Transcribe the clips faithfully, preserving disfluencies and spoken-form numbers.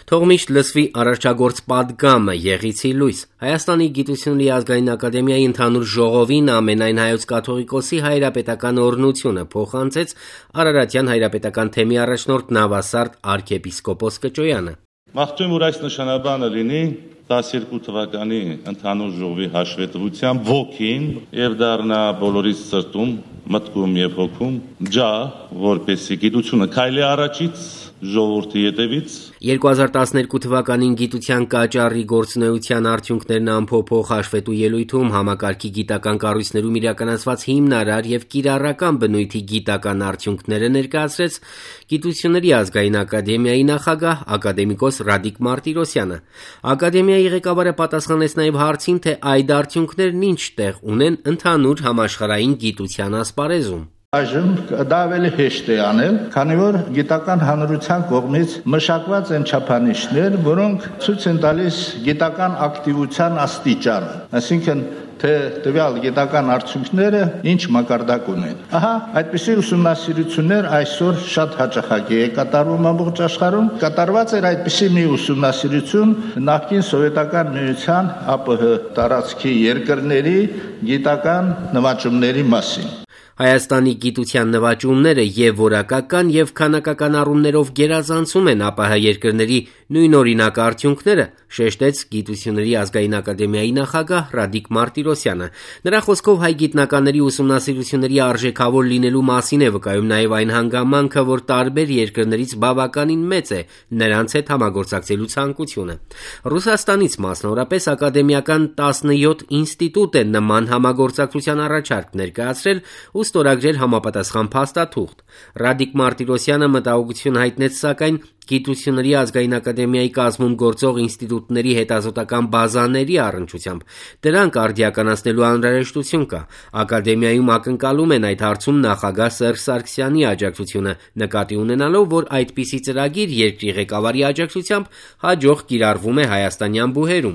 Թող միշտ լսվի արարչագործ պատգամը, եղիցի լույս։ Հայաստանի գիտությունների ազգային ակադեմիայի ընդհանուր ժողովին ամենայն հայոց կաթողիկոսի հայրապետական օրհնությունը փոխանցեց Արարատյան հայրապետական թեմի առաջնորդ Նավասարդ arczepiskopos Կճոյանը։ Մաղթում որ այս նշանաբանը լինի տասներկու թվականի ընդհանուր ժողովի հաշվետվության ոգին եւ դառնա բոլորիս սրտում, մտքում եւ հոգում ջահ, որպեսզի գիտությունը քայլի առաջից ժողովրդի ետևից երկու հազար տասներկու թվականին գիտության կաճառի գործունեության արդյունքներն ամփոփող հաշվետու ելույթում համակարգի գիտական կառույցներում իրականացված հիմնարար եւ կիրառական բնույթի գիտական արդյունքները ներկայացրեց Գիտությունների ազգային ակադեմիայի նախագահ ակադեմիկոս Ռադիկ Մարտիրոսյանը։ Ակադեմիայի ղեկավարը պատասխանեց նաեւ հարցին, թե այդ արդյունքներն ինչ տեղ ունեն ընդհանուր համաշխարհային գիտության ասպարեզում։ Այժմ դա ավելի հեշտ է անել, քանի որ գիտական հանրության կողմից մշակված են չափանիշներ, որոնք ցույց են տալիս գիտական ակտիվության աստիճան, այսինքն թե տվյալ գիտական արդյունքները ինչ մակարդակ ունեն։ Ահա այդպիսի ուսումնասիրություններ այսօր շատ հաճախակի է կատարվում ամբողջ աշխարհում։ Կատարված էր այդպիսի մի ուսումնասիրություն նախկին սովետական միության ԱՊՀ տարածքի երկրների գիտական նվաճումների մասին։ Հայաստանի գիտության նվաճումները եւ որակական եւ քանակական առումներով գերազանցում են ԱՊՀ երկրների նույնօրինակ արդյունքները, շեշտեց Գիտությունների ազգային ակադեմիայի նախագահ Ռադիկ Մարտիրոսյանը։ Նրա խոսքով հայ գիտնականների ուսումնասիրությունների արժեքավոր լինելու մասին է վկայում նաեւ այն հանգամանքը, որ տարբեր երկրներից բավականին մեծ է նրանց հետ համագործակցելու ցանկությունը։ Ռուսաստանից մասնավորապես ակադեմիական տասնյոթ ինստիտուտ է նման համագործակցության առաջարկ ներկայացրել ու ստորագրել համապատասխան փաստաթուղթ։ Ռադիկ Մարտիրոսյանը մտահոգություն հայտնեց սակայն Գիտությունների ազգային ակադեմիայի կազմում գործող ինստիտուտների հետազոտական բազաների առնչությամբ։ Դրանք արդիականացնելու անհրաժեշտություն կա։ Ակադեմիայում ակնկալում են այդ հարցում նախագահ Սերժ Սարգսյանի աջակցությունը, նկատի ունենալով, որ այդպիսի ծրագիր երկրի ղեկավարի աջակցությամբ հաջող կիրառվում է հայաստանյան բուհերում։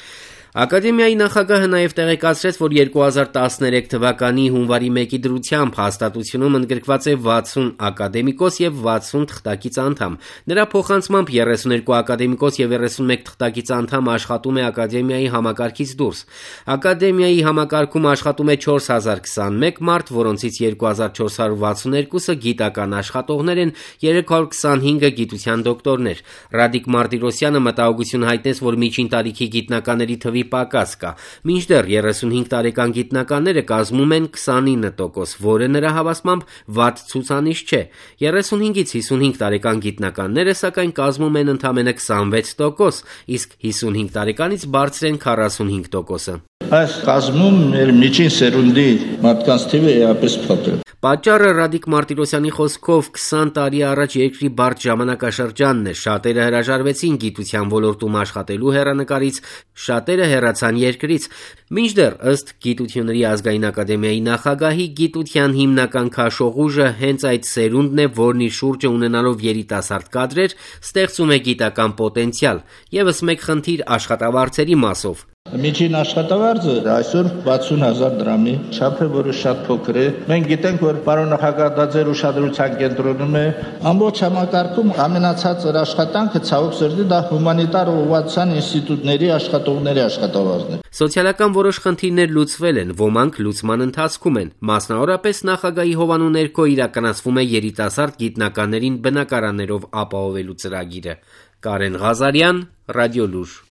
Ակադեմիայի նախագահը նաև տեղեկացրեց, որ երկու հազար տասներեք թվականի հունվարի մեկի դրությամբ հաստատությունում ընդգրկված է վաթսուն ակադեմիկոս եւ վաթսուն թղթակից անդամ։ Նրա փոխանցմամբ երեսուներկու ակադեմիկոս եւ երեսունմեկ թղթակից անդամ աշխատում է ակադեմիայի համակարգից դուրս։ Ակադեմիայի համակարգում աշխատում է չորս հազար քսանմեկ մարդ, որոնցից երկու հազար չորս հարյուր վաթսուներկուսը գիտական աշխատողներ են, երեք հարյուր քսանհինգը գիտության դոկտորներ։ Ռադիկ Մարտիրոսյանը մտահոգություն հայտնեց, որ միջին տարիքի գիտնականների թվի պակաս կա։ Մինչդեռ երեսունհինգ տարեկան գիտնականները կազմում են քսանինը տոկոս, որը նրա հավաստմամբ վատ ցուցանիշ չէ։ երեսունհինգից հիսունհինգ տարեկան գիտնականները սակայն կազմում են ընդամենը քսանվեց տոկոս, իսկ հիսունհինգ տարեկանից բարձր են քառասունհինգ տոկոսը։ Այս կազմում մեր միջին սերունդի մարդկանց թիվը էապես փոքր։ Պատճառը Ռադիկ Մարտիրոսյանի խոսքով քսան տարի առաջ երկրի բարդ ժամանակաշրջանն է։ Շատերը հրաժարվեցին գիտության ոլորտում աշխատելու հեռանկարից, շատերը հեռացան երկրից։ Մինչդեռ ըստ Գիտությունների ազգային ակադեմիայի նախագահի գիտության հիմնական քաշողուժը հենց այդ սերունդն է, որն իր շուրջը ունենալով երիտասարդ կադրեր, ստեղծում է գիտական պոտենցիալ։ Եվս մեկ խնդիր աշխատավարձերի մասով։ Միջին աշխատավարձը այսօր վաթսուն հազար դրամի չափ է, որը շատ փոքր է։ Մենք գիտենք, որ պարոն նախագահ դա ձեր ուշադրության կենտրոնում է։ Ամբողջ համակարգում ամենացածր աշխատանքը ցավոք սրտի դա հումանիտար ուղղվածության ինստիտուտների աշխատողների աշխատավարձն է։ Սոցիալական որոշ խնդիրներ լուծվել են, ոմանք լուծման ընթացքում են։ Մասնավորապես նախագահի հովանու ներքո իրականացվում է երիտասարդ գիտնականներին բնակարաններով ապահովելու ծրագիրը։ Կարեն Ղազարյան, Ռադիոլուր։